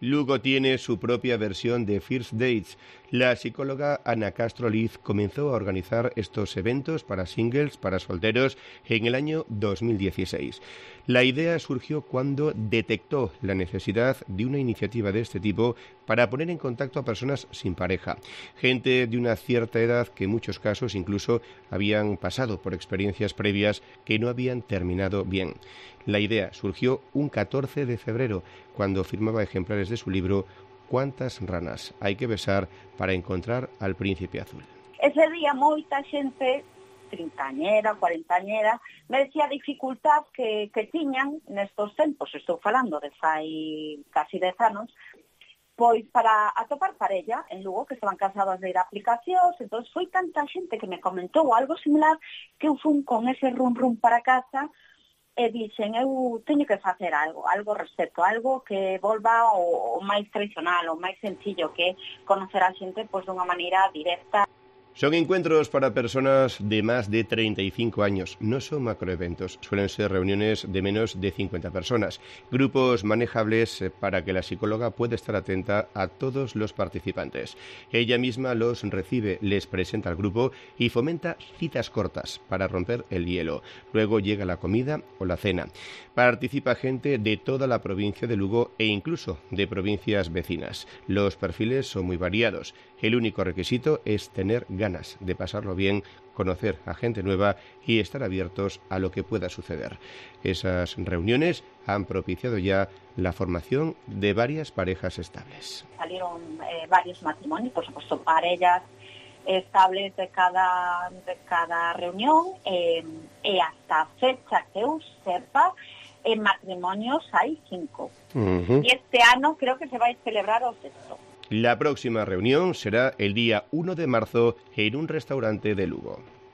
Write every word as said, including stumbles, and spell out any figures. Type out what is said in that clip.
Lugo tiene su propia versión de First Dates. La psicóloga Ana Castro Liz comenzó a organizar estos eventos para singles, para solteros, en el año dos mil dieciséis. La idea surgió cuando detectó la necesidad de una iniciativa de este tipo para poner en contacto a personas sin pareja, gente de una cierta edad que en muchos casos incluso habían pasado por experiencias previas que no habían terminado bien. La idea surgió un catorce de febrero, cuando firmaba ejemplares de su libro ¿Cuántas ranas hay que besar para encontrar al príncipe azul? Ese día moita xente, trintañera, cuarentañera, me decía a dificultad que, que tiñan nestos tempos, estou falando de fai casi dez anos, pois para atopar parella en Lugo, que estaban cansadas de ir a aplicacións. Entón foi tanta xente que me comentou algo similar que eu fun con ese rum rum para casa e dixen, eu teño que facer algo, algo respecto, algo que volva o, o máis tradicional, o máis sencillo, que conocer a xente pois dunha maneira directa. Son encuentros para personas de más de treinta y cinco años, no son macroeventos, suelen ser reuniones de menos de cincuenta personas, grupos manejables para que la psicóloga pueda estar atenta a todos los participantes. Ella misma los recibe, les presenta al grupo y fomenta citas cortas para romper el hielo. Luego llega la comida o la cena. Participa gente de toda la provincia de Lugo e incluso de provincias vecinas. Los perfiles son muy variados. El único requisito es tener ganas de pasarlo bien, conocer a gente nueva y estar abiertos a lo que pueda suceder. Esas reuniones han propiciado ya la formación de varias parejas estables. Salieron eh, varios matrimonios, por supuesto, parejas estables de cada, de cada reunión, eh, e hasta a fecha que eu sepa, en matrimonios hay cinco. Uh-huh. Y este año creo que se va a celebrar o sexto. La próxima reunión será el día uno de marzo en un restaurante de Lugo.